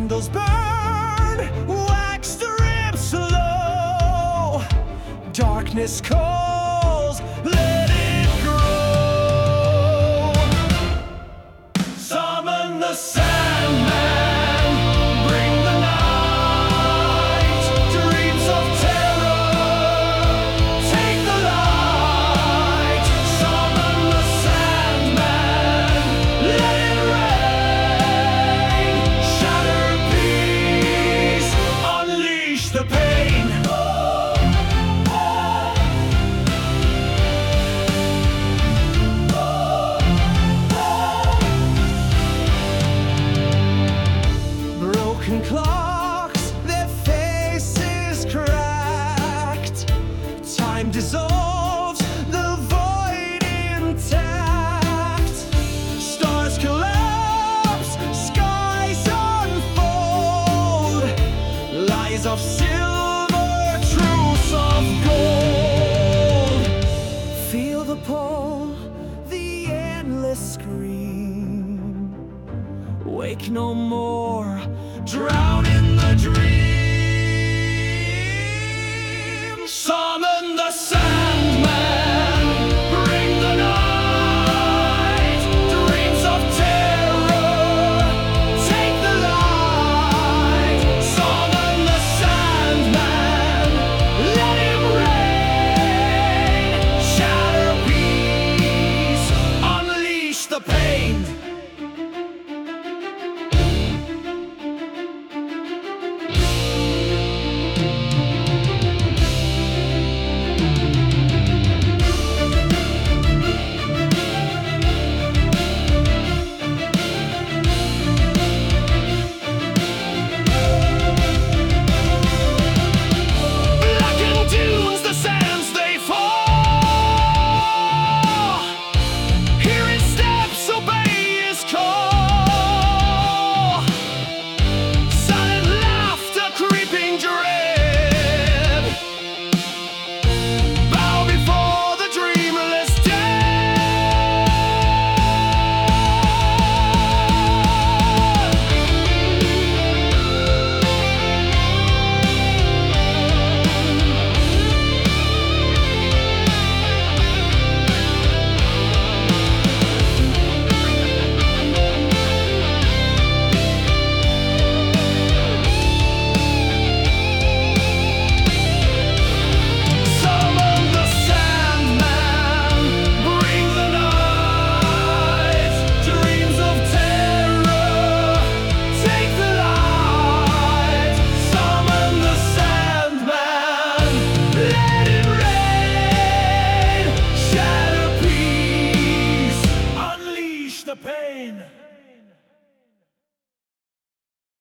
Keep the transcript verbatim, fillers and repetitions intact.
Candles burn, wax strips slow. Darkness calls, let it grow. Summon the Sandman, bring the night. Dreams of terror, take the light. Summon the Sandman, let it rain. Shatter peace, unleash the pain. Broken clocks, their faces cracked. Time dissolves, the void intact. Stars collapse, skies unfold. Lies of silver, truths of gold. Feel the pull, the endless scream. Wake no more, drown in the dream.